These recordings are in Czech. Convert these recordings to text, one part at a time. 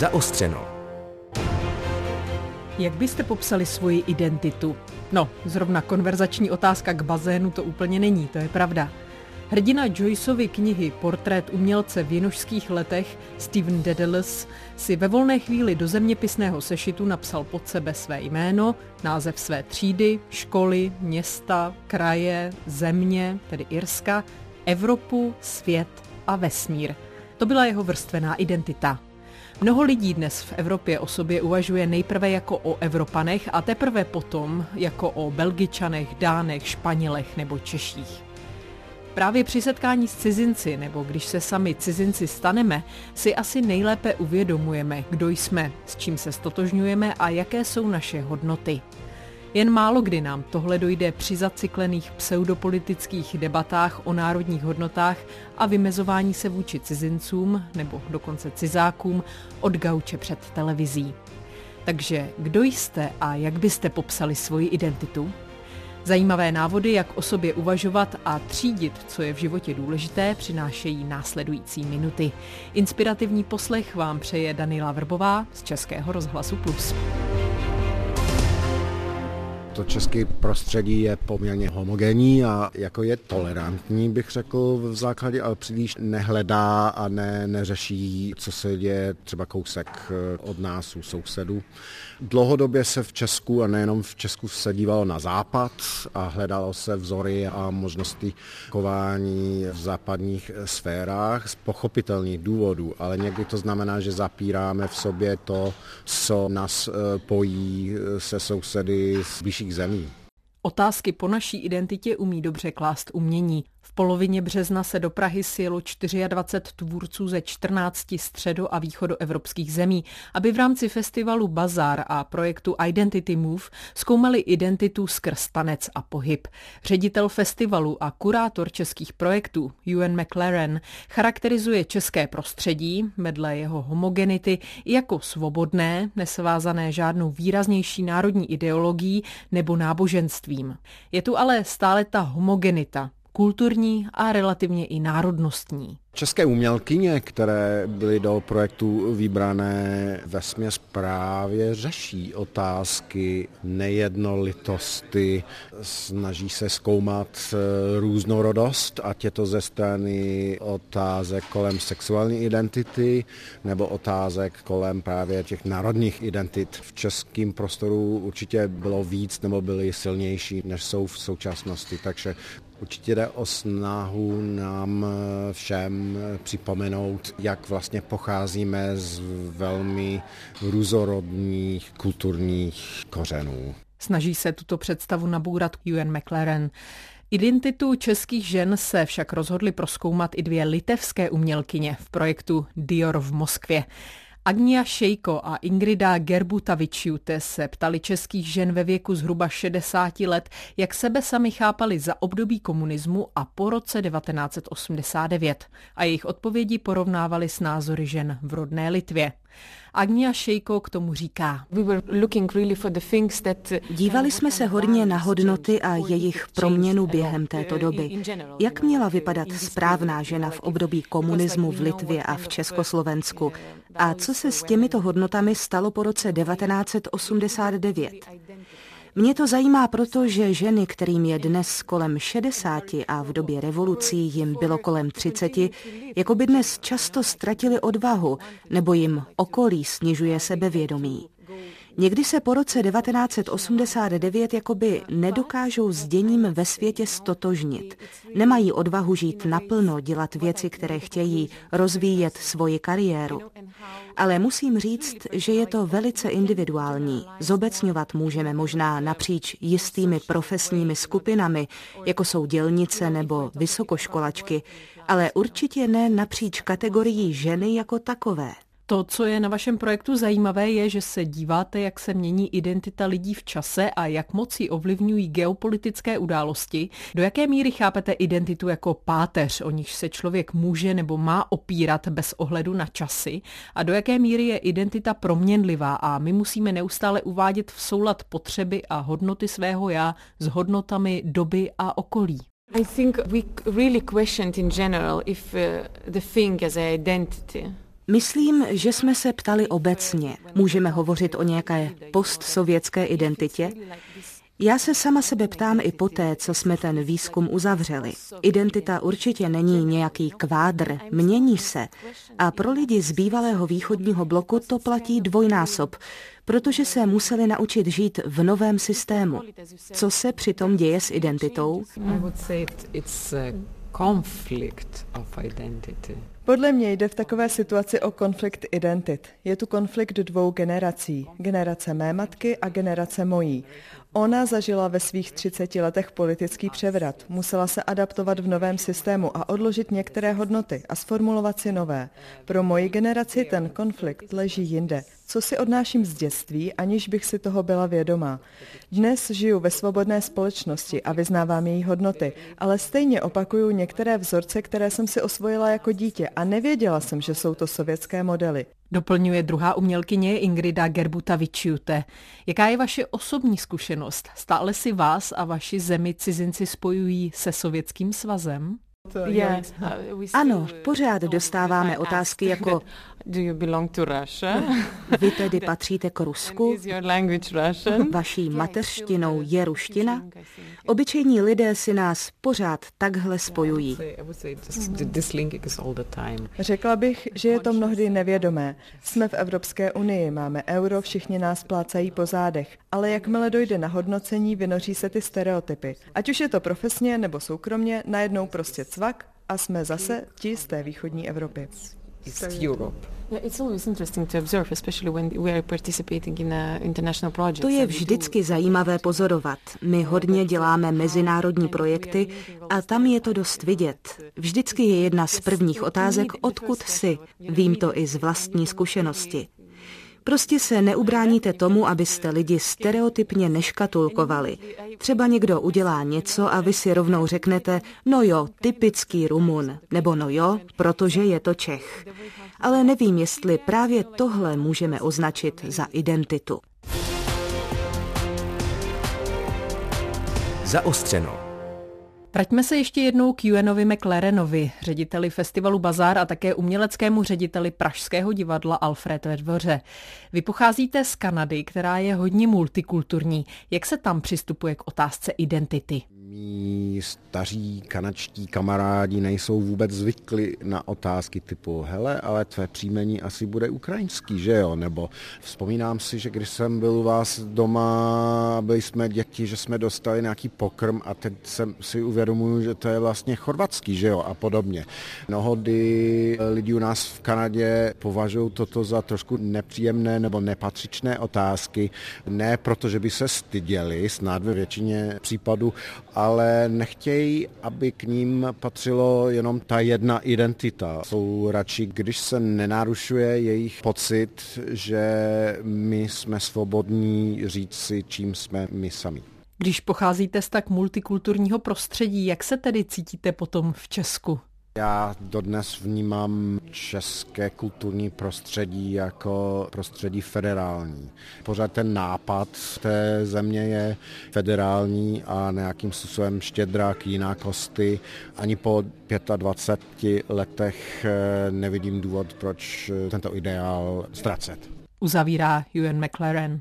Zaostřeno. Jak byste popsali svoji identitu? No, zrovna konverzační otázka k bazénu to úplně není, to je pravda. Hrdina Joyceovy knihy Portrét umělce v jinošských letech Stephen Dedalus si ve volné chvíli do zeměpisného sešitu napsal pod sebe své jméno, název své třídy, školy, města, kraje, země, tedy Irska, Evropu, svět a vesmír. To byla jeho vrstvená identita. Mnoho lidí dnes v Evropě o sobě uvažuje nejprve jako o Evropanech a teprve potom jako o Belgičanech, Dánech, Španělech nebo Češích. Právě při setkání s cizinci, nebo když se sami cizinci staneme, si asi nejlépe uvědomujeme, kdo jsme, s čím se stotožňujeme a jaké jsou naše hodnoty. Jen málo kdy nám tohle dojde při zacyklených pseudopolitických debatách o národních hodnotách a vymezování se vůči cizincům, nebo dokonce cizákům, od gauče před televizí. Takže kdo jste a jak byste popsali svoji identitu? Zajímavé návody, jak o sobě uvažovat a třídit, co je v životě důležité, přinášejí následující minuty. Inspirativní poslech vám přeje Daniela Vrbová z Českého rozhlasu Plus. To české prostředí je poměrně homogenní a jako je tolerantní, bych řekl v základě, ale příliš nehledá a neřeší, co se děje třeba kousek od nás u sousedů. Dlouhodobě se v Česku a nejenom v Česku se dívalo na západ a hledalo se vzory a možnosti chování v západních sférách z pochopitelných důvodů, ale někdy to znamená, že zapíráme v sobě to, co nás pojí se sousedy z blížších zemí. Otázky po naší identitě umí dobře klást umění. V polovině března se do Prahy sjelo 24 tvůrců ze 14 středo- a východoevropských zemí, aby v rámci festivalu Bazar a projektu Identity Move zkoumali identitu skrz tanec a pohyb. Ředitel festivalu a kurátor českých projektů Ewan McLaren charakterizuje české prostředí, vedle jeho homogenity, jako svobodné, nesvázané žádnou výraznější národní ideologií nebo náboženstvím. Je tu ale stále ta homogenita, kulturní a relativně i národnostní. České umělkyně, které byly do projektu vybrané, vesměs právě řeší otázky nejednolitosti, snaží se zkoumat různorodost, ať je to ze strany otázek kolem sexuální identity nebo otázek kolem právě těch národních identit. V českém prostoru určitě bylo víc nebo byly silnější, než jsou v současnosti, takže určitě jde o snahu nám všem připomenout, jak vlastně pocházíme z velmi různorodných kulturních kořenů. Snaží se tuto představu nabourat Ewan McLaren. Identitu českých žen se však rozhodly prozkoumat i 2 litevské umělkyně v projektu Dior v Moskvě. Agnia Šejko a Ingrida Gerbutavičiūtė se ptali českých žen ve věku zhruba 60 let, jak sebe sami chápali za období komunismu a po roce 1989. A jejich odpovědi porovnávali s názory žen v rodné Litvě. Agnia Šejko k tomu říká. Dívali jsme se hodně na hodnoty a jejich proměnu během této doby. Jak měla vypadat správná žena v období komunismu v Litvě a v Československu? A co se s těmito hodnotami stalo po roce 1989? Mě to zajímá proto, že ženy, kterým je dnes kolem 60 a v době revolucí jim bylo kolem 30, jako by dnes často ztratily odvahu nebo jim okolí snižuje sebevědomí. Někdy se po roce 1989 jakoby nedokážou s děním ve světě stotožnit. Nemají odvahu žít naplno, dělat věci, které chtějí, rozvíjet svoji kariéru. Ale musím říct, že je to velice individuální. Zobecňovat můžeme možná napříč jistými profesními skupinami, jako jsou dělnice nebo vysokoškolačky, ale určitě ne napříč kategorií ženy jako takové. To, co je na vašem projektu zajímavé, je, že se díváte, jak se mění identita lidí v čase a jak moc ji ovlivňují geopolitické události. Do jaké míry chápete identitu jako páteř, o níž se člověk může nebo má opírat bez ohledu na časy? A do jaké míry je identita proměnlivá a my musíme neustále uvádět v soulad potřeby a hodnoty svého já s hodnotami doby a okolí? I think we really questioned in general if the thing as an identity. Myslím, že jsme se ptali obecně. Můžeme hovořit o nějaké postsovětské identitě? Já se sama sebe ptám i poté, co jsme ten výzkum uzavřeli. Identita určitě není nějaký kvádr, mění se. A pro lidi z bývalého východního bloku to platí dvojnásob, protože se museli naučit žít v novém systému. Co se přitom děje s identitou? Podle mě jde v takové situaci o konflikt identit. Je tu konflikt dvou generací. Generace mé matky a generace mojí. Ona zažila ve svých 30 letech politický převrat. Musela se adaptovat v novém systému a odložit některé hodnoty a sformulovat si nové. Pro moji generaci ten konflikt leží jinde. Co si odnáším z dětství, aniž bych si toho byla vědomá. Dnes žiju ve svobodné společnosti a vyznávám její hodnoty, ale stejně opakuju některé vzorce, které jsem si osvojila jako dítě a nevěděla jsem, že jsou to sovětské modely. Doplňuje druhá umělkyně Ingrida Gerbutavičiūtė. Jaká je vaše osobní zkušenost? Stále si vás a vaši zemi cizinci spojují se Sovětským svazem? Ano, pořád dostáváme otázky jako vy tedy patříte k Rusku? Vaší mateřštinou je ruština? Obyčejní lidé si nás pořád takhle spojují. Řekla bych, že je to mnohdy nevědomé. Jsme v Evropské unii, máme euro, všichni nás plácají po zádech, ale jakmile dojde na hodnocení, vynoří se ty stereotypy. Ať už je to profesně nebo soukromně, najednou prostě cvak a jsme zase ti z té východní Evropy. To je vždycky zajímavé pozorovat. My hodně děláme mezinárodní projekty a tam je to dost vidět. Vždycky je jedna z prvních otázek, odkud jsi. Vím to i z vlastní zkušenosti. Prostě se neubráníte tomu, abyste lidi stereotypně neškatulkovali. Třeba někdo udělá něco a vy si rovnou řeknete, no jo, typický Rumun, nebo no jo, protože je to Čech. Ale nevím, jestli právě tohle můžeme označit za identitu. Zaostřeno. Vraťme se ještě jednou k Euanovi McLarenovi, řediteli festivalu Bazar a také uměleckému řediteli Pražského divadla Alfred ve Dvoře. Vy pocházíte z Kanady, která je hodně multikulturní. Jak se tam přistupuje k otázce identity? Mí staří kanadští kamarádi nejsou vůbec zvykli na otázky typu hele, ale tvé příjmení asi bude ukrajinský, že jo? Nebo vzpomínám si, že když jsem byl u vás doma, byli jsme děti, že jsme dostali nějaký pokrm a teď si uvědomuju, že to je vlastně chorvatský, že jo? A podobně. Mnohdy lidi u nás v Kanadě považují toto za trošku nepříjemné nebo nepatřičné otázky. Ne proto, že by se styděli, snad ve většině případů, ale nechtějí, aby k ním patřilo jenom ta jedna identita. Jsou radši, když se nenarušuje jejich pocit, že my jsme svobodní říct si, čím jsme my sami. Když pocházíte z tak multikulturního prostředí, jak se tedy cítíte potom v Česku? Já dodnes vnímám české kulturní prostředí jako prostředí federální. Pořád ten nápad té země je federální a nějakým způsobem štědrá k jinákosti. Ani po 25 letech nevidím důvod, proč tento ideál ztracet. Uzavírá Euan McLaren.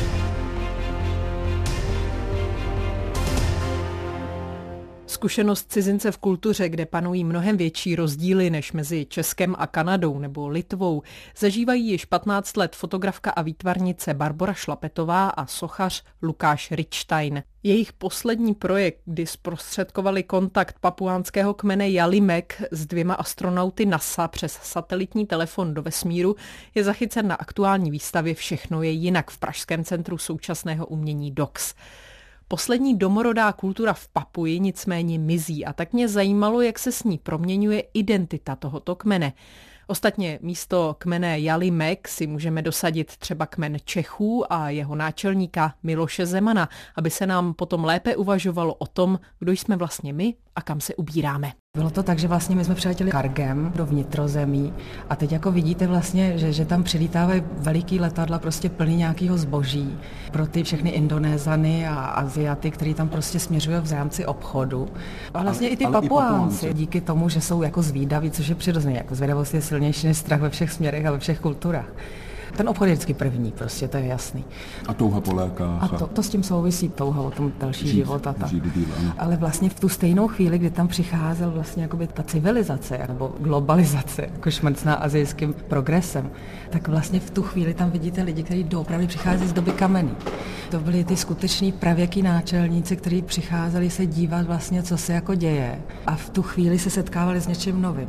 Zkušenost cizince v kultuře, kde panují mnohem větší rozdíly než mezi Českem a Kanadou nebo Litvou, zažívají již 15 let fotografka a výtvarnice Barbora Šlapetová a sochař Lukáš Richtstein. Jejich poslední projekt, kdy zprostředkovali kontakt papuánského kmene Jalimek s 2 astronauty NASA přes satelitní telefon do vesmíru, je zachycen na aktuální výstavě Všechno je jinak v Pražském centru současného umění DOX. Poslední domorodá kultura v Papuji nicméně mizí a tak mě zajímalo, jak se s ní proměňuje identita tohoto kmene. Ostatně místo kmene Jalimek si můžeme dosadit třeba kmen Čechů a jeho náčelníka Miloše Zemana, aby se nám potom lépe uvažovalo o tom, kdo jsme vlastně my a kam se ubíráme. Bylo to tak, že vlastně my jsme přiletěli kargem do vnitrozemí a teď jako vidíte vlastně, že tam přilítávají veliký letadla prostě plný nějakého zboží pro ty všechny Indonézany a Aziaty, který tam prostě směřují v rámci obchodu. A vlastně i ty Papuánci, díky tomu, že jsou jako zvídaví, což je přirozené, jako zvědavost je silnější než strach ve všech směrech a ve všech kulturách. Ten obchod je vždycky první, prostě, to je jasný. A touha po lékách. A to s tím souvisí, touha o tom další život a tak. Ale vlastně v tu stejnou chvíli, kdy tam přicházel vlastně jakoby ta civilizace nebo globalizace, jako šmrcná asijským progresem, tak vlastně v tu chvíli tam vidíte lidi, kteří doopravdy přichází z doby kamenný. To byli ty skuteční pravěký náčelníci, kteří přicházeli se dívat vlastně, co se jako děje a v tu chvíli se setkávali s něčím novým.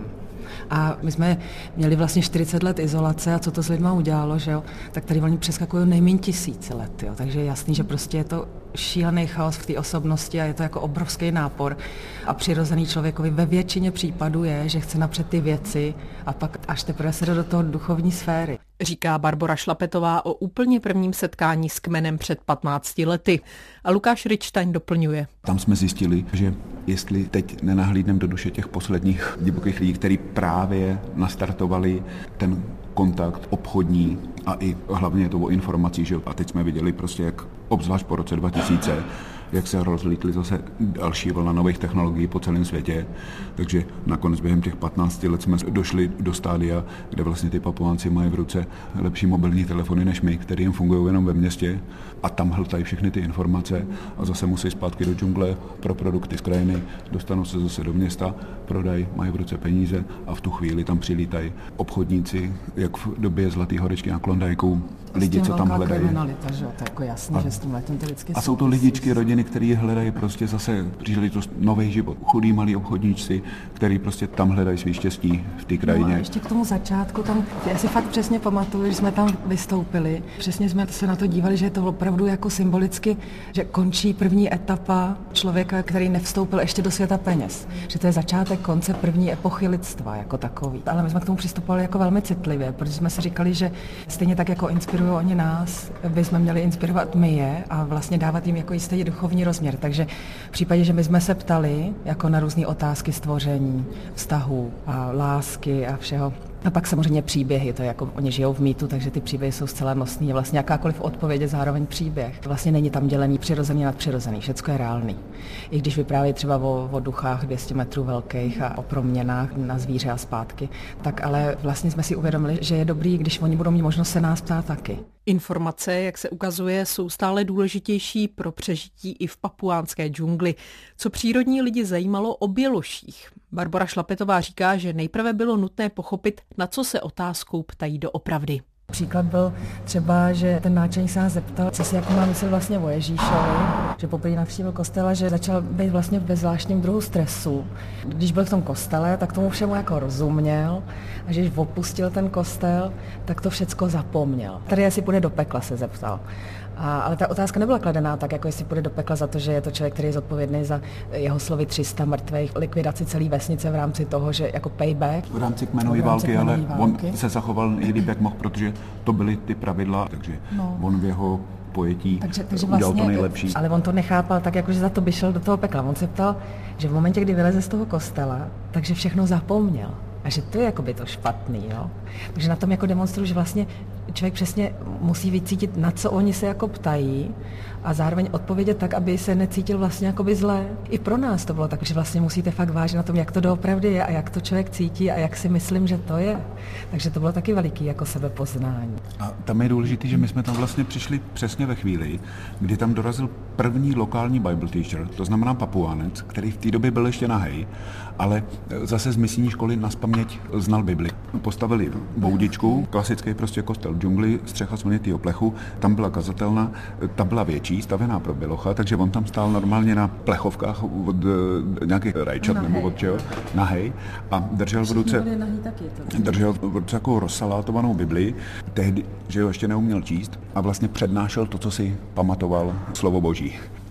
A my jsme měli vlastně 40 let izolace a co to s lidma udělalo, že jo? Tak tady oni přeskakují nejméně 1000 let, jo? Takže je jasný, že prostě je to šílený chaos v té osobnosti a je to jako obrovský nápor a přirozený člověkovi ve většině případů je, že chce napřed ty věci a pak až teprve se do toho duchovní sféry. Říká Barbora Šlapetová o úplně prvním setkání s kmenem před 15 lety. A Lukáš Richtstein doplňuje. Tam jsme zjistili, že jestli teď nenahlídneme do duše těch posledních divokých lidí, kteří právě nastartovali ten kontakt obchodní a i hlavně je to o informací, že a teď jsme viděli prostě, jak obzvlášť po roce 2000, jak se rozlítly zase další vlna nových technologií po celém světě. Takže nakonec během těch 15 let jsme došli do stádia, kde vlastně ty Papuánci mají v ruce lepší mobilní telefony než my, které jim fungují jenom ve městě a tam hltají všechny ty informace a zase musí zpátky do džungle pro produkty z krajiny, dostanou se zase do města, prodají, mají v ruce peníze a v tu chvíli tam přilítají obchodníci, jak v době Zlaté horečky na Klondajku, lidi, co tam hledají. Že? To je jako jasný, že s tím letem ty vždycky a jsou to lidičky, rodiny, který hledají prostě zase příležitost nový život. Chudý malí obchodníci, který prostě tam hledají svý štěstí v té krajině. No a ještě k tomu začátku tam, já si fakt přesně pamatuju, že jsme tam vystoupili. Přesně jsme se na to dívali, že je to opravdu jako symbolicky, že končí první etapa člověka, který nevstoupil ještě do světa peněz. Že to je začátek konce první epochy lidstva jako takový. Ale my jsme k tomu přistupovali jako velmi citlivě, protože jsme si říkali, že stejně tak jako inspirují oni nás, bychom měli inspirovat my je a vlastně dávat jim jako jistý duchovní rozměr. Takže v případě, že my jsme se ptali jako na různé otázky stvoření, vztahu a lásky a všeho, a pak samozřejmě příběhy, to je jako oni žijou v mýtu, takže ty příběhy jsou zcela nosný. Vlastně jakákoliv odpověď je zároveň příběh. Vlastně není tam dělený přirozený a nadpřirozený, všecko je reálný. I když vyprávějí třeba o duchách 200 metrů velkých a o proměnách na zvíře a zpátky, tak ale vlastně jsme si uvědomili, že je dobrý, když oni budou mít možnost se nás ptát taky. Informace, jak se ukazuje, jsou stále důležitější pro přežití i v papuánské džungli. Co přírodní lidi zajímalo o běloších. Barbora Šlapetová říká, že nejprve bylo nutné pochopit, na co se otázkou ptají doopravdy. Příklad byl třeba, že ten náčelník se nás zeptal, co si jako má myslet vlastně o Ježíšovi, že poprvé navštívil kostel a že začal být vlastně ve zvláštním druhu stresu. Když byl v tom kostele, tak tomu všemu jako rozuměl a že když opustil ten kostel, tak to všecko zapomněl. Tady jestli půjde do pekla, se zeptal. Ale ta otázka nebyla kladená tak, jako jestli půjde do pekla za to, že je to člověk, který je zodpovědný za jeho slovy 300 mrtvých, likvidaci celé vesnice v rámci toho, že jako payback. V rámci kmenové války, ale on se zachoval nejlíp, jak mohl, protože to byly ty pravidla, takže on v jeho pojetí takže udělal vlastně, to nejlepší. Ale on to nechápal tak, jako že za to by šel do toho pekla. On se ptal, že v momentě, kdy vyleze z toho kostela, takže všechno zapomněl. A že to je jakoby to špatný, jo. Takže na tom jako demonstruji, že vlastně člověk přesně musí vycítit, na co oni se jako ptají a zároveň odpovědět tak, aby se necítil vlastně jakoby zlé. I pro nás to bylo tak, že vlastně musíte fakt vážit na tom, jak to doopravdy je a jak to člověk cítí a jak si myslím, že to je. Takže to bylo taky veliký jako sebepoznání. A tam je důležité, že my jsme tam vlastně přišli přesně ve chvíli, kdy tam dorazil první lokální Bible teacher, to znamená Papuánec, který v té době byl ještě nahej, ale zase z misijní školy nazpaměť znal Bibli. Postavili boudičku, klasický prostě kostel v džungli, střecha svinitýho plechu, tam byla kazatelna, ta byla větší, stavěná pro bělocha, takže on tam stál normálně na plechovkách od nějakých rajčat nebo od čeho, nahej, a držel v ruce jako rozsalátovanou Bibli, tehdy, že ho ještě neuměl číst a vlastně přednášel to, co si pamatoval slovo Boží.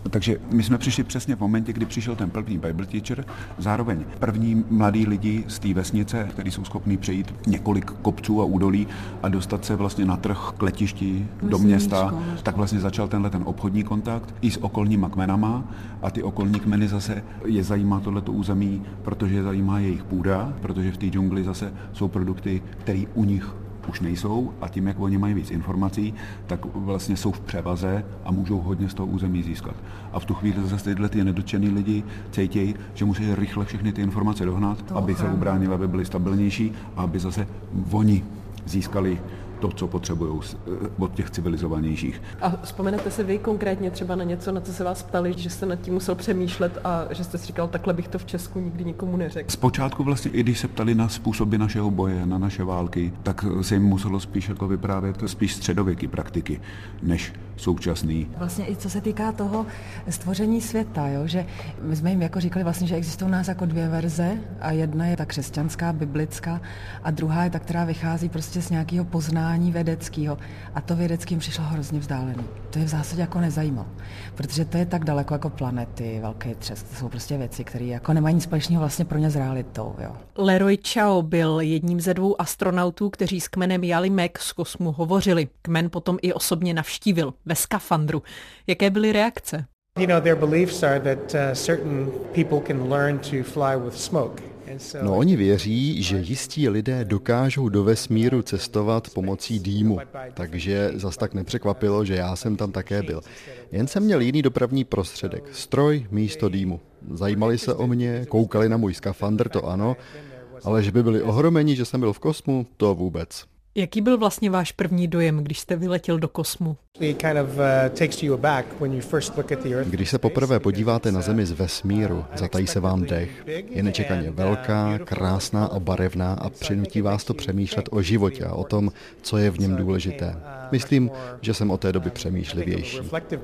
Takže my jsme přišli přesně v momentě, kdy přišel ten první Bible teacher, zároveň první mladí lidi z té vesnice, kteří jsou schopní přejít několik kopců a údolí a dostat se vlastně na trh k letišti, do města, tak vlastně začal ten obchodní kontakt i s okolníma kmenama a ty okolní kmeny zase je zajímá tohleto území, protože je zajímá jejich půda, protože v té džungli zase jsou produkty, které u nich už nejsou a tím, jak oni mají víc informací, tak vlastně jsou v převaze a můžou hodně z toho území získat. A v tu chvíli zase tyhle ty nedotčený lidi cítějí, že musí rychle všechny ty informace dohnat, aby se ubránili, aby byli stabilnější a aby zase oni získali to, co potřebují od těch civilizovanějších. A vzpomenete si vy konkrétně třeba na něco, na co se vás ptali, že jste nad tím musel přemýšlet a že jste si říkal, takhle bych to v Česku nikdy nikomu neřekl? Zpočátku vlastně, i když se ptali na způsoby našeho boje, na naše války, tak se jim muselo spíš jako vyprávět spíš středověké praktiky, než současný. Vlastně i co se týká toho stvoření světa, jo, že my jsme jim jako říkali vlastně, že existují u nás jako dvě verze a jedna je ta křesťanská, biblická a druhá je ta, která vychází prostě z nějakého poznání vědeckého a to vědeckým přišlo hrozně vzdálený. To je v zásadě jako nezajímalo, protože to je tak daleko jako planety, velký třesk, to jsou prostě věci, které jako nemají nic společného vlastně pro ně s realitou. Jo. Leroy Chiao byl jedním ze 2 astronautů, kteří s kmenem Yali Mek z kosmu hovořili. Kmen potom i osobně navštívil ve skafandru. Jaké byly reakce? Their beliefs are that certain people can learn to fly with smoke. No oni věří, že jistí lidé dokážou do vesmíru cestovat pomocí dýmu, takže zas tak nepřekvapilo, že já jsem tam také byl. Jen jsem měl jiný dopravní prostředek, stroj místo dýmu. Zajímali se o mě, koukali na můj skafandr, to ano, ale že by byli ohromeni, že jsem byl v kosmu, to vůbec. Jaký byl vlastně váš první dojem, když jste vyletěl do kosmu? Když se poprvé podíváte na Zemi z vesmíru, zatají se vám dech. Je nečekaně velká, krásná a barevná a přinutí vás to přemýšlet o životě a o tom, co je v něm důležité. Myslím, že jsem od té doby přemýšlivější.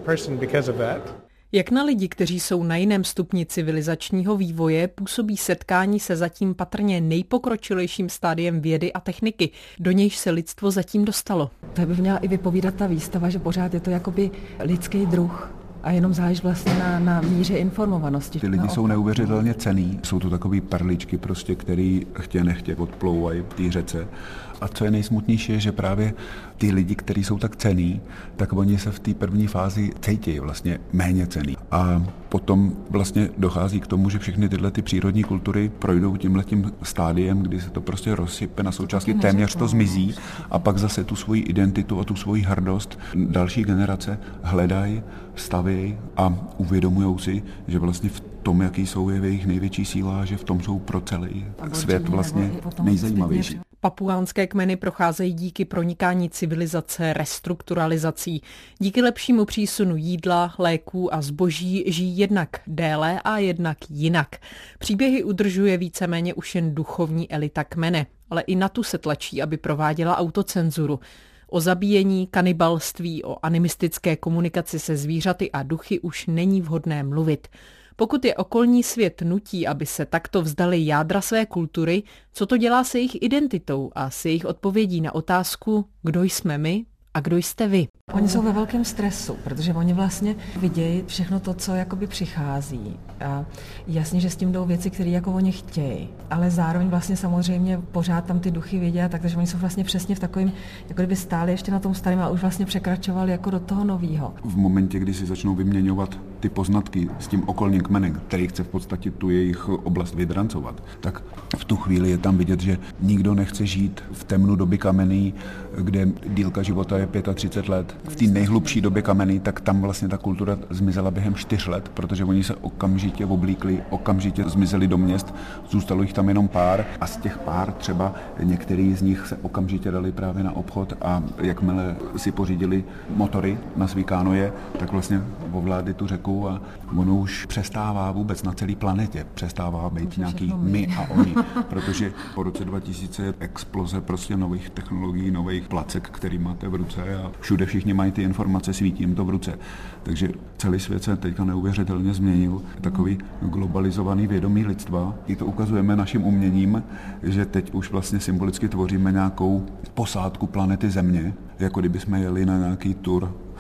Jak na lidi, kteří jsou na jiném stupni civilizačního vývoje, působí setkání se zatím patrně nejpokročilejším stádiem vědy a techniky, do nějž se lidstvo zatím dostalo? To by měla i vypovídat ta výstava, že pořád je to jakoby lidský druh. A jenom záleží vlastně na míře informovanosti. Ty lidi jsou neuvěřitelně cenný. Jsou to takový perličky, prostě, který chtě nechtě odplouvají v té řece. A co je nejsmutnější, je, že právě ty lidi, kteří jsou tak cenný, tak oni se v té první fázi cítí vlastně méně cenný. A potom vlastně dochází k tomu, že všechny tyhle ty přírodní kultury projdou tímhletím stádiem, kdy se to prostě rozsype na součástky, téměř to zmizí a pak zase tu svoji identitu a tu svoji hrdost další generace hledají, stavějí a uvědomujou si, že vlastně v tom, jaký jsou, je jejich největší síla, že v tom jsou pro celý svět vlastně nejzajímavější. Papuánské kmeny procházejí díky pronikání civilizace restrukturalizací. Díky lepšímu přísunu jídla, léků a zboží žijí jednak déle a jednak jinak. Příběhy udržuje víceméně už jen duchovní elita kmene, ale i na tu se tlačí, aby prováděla autocenzuru. O zabíjení, kanibalství, o animistické komunikaci se zvířaty a duchy už není vhodné mluvit. Pokud je okolní svět nutí, aby se takto vzdali jádra své kultury, co to dělá se jejich identitou a s jejich odpovědí na otázku, kdo jsme my a kdo jste vy? Oni jsou ve velkém stresu, protože oni vlastně vidějí všechno to, co jakoby přichází. A jasně, že s tím jdou věci, které jako oni chtějí, ale zároveň vlastně samozřejmě pořád tam ty duchy vidějí, takže oni jsou vlastně přesně v takovém, jako kdyby stáli ještě na tom starém a už vlastně překračovali jako do toho nového. V momentě, kdy si začnou vyměňovat ty poznatky s tím okolním kmenem, který chce v podstatě tu jejich oblast vydrancovat, tak v tu chvíli je tam vidět, že nikdo nechce žít v temnu doby kamenný, kde délka života je 35 let. V té nejhlubší době kamenný, tak tam vlastně ta kultura zmizela během 4 let, protože oni se okamžitě oblíkli, okamžitě zmizeli do měst, zůstalo jich tam jenom pár a z těch pár třeba některý z nich se okamžitě dali právě na obchod a jakmile si pořídili motory na svý kánoje, tak vlastně ovládli tu řeku a ono už přestává vůbec na celé planetě, přestává být nějaký my a oni, protože po roce 2000 je exploze prostě nových technologií, nových placek, který máte v ruce a všude všichni mají ty informace, svítí jim to v ruce. Takže celý svět se teďka neuvěřitelně změnil. Takový globalizovaný vědomí lidstva. I to ukazujeme naším uměním, že teď už vlastně symbolicky tvoříme nějakou posádku planety Země, jako kdyby jsme jeli na nějaký tur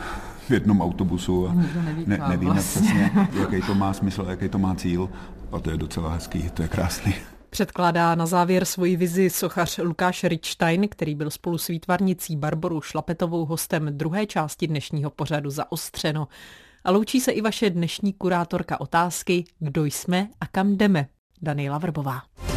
v jednom autobusu a nevíme vlastně přesně, jaký to má smysl, jaký to má cíl. A to je docela hezký, to je krásný. Předkládá na závěr svoji vizi sochař Lukáš Richtstein, který byl spolu s výtvarnicí Barborou Šlapetovou hostem druhé části dnešního pořadu Zaostřeno. A loučí se i vaše dnešní kurátorka otázky, kdo jsme a kam jdeme, Daniela Vrbová.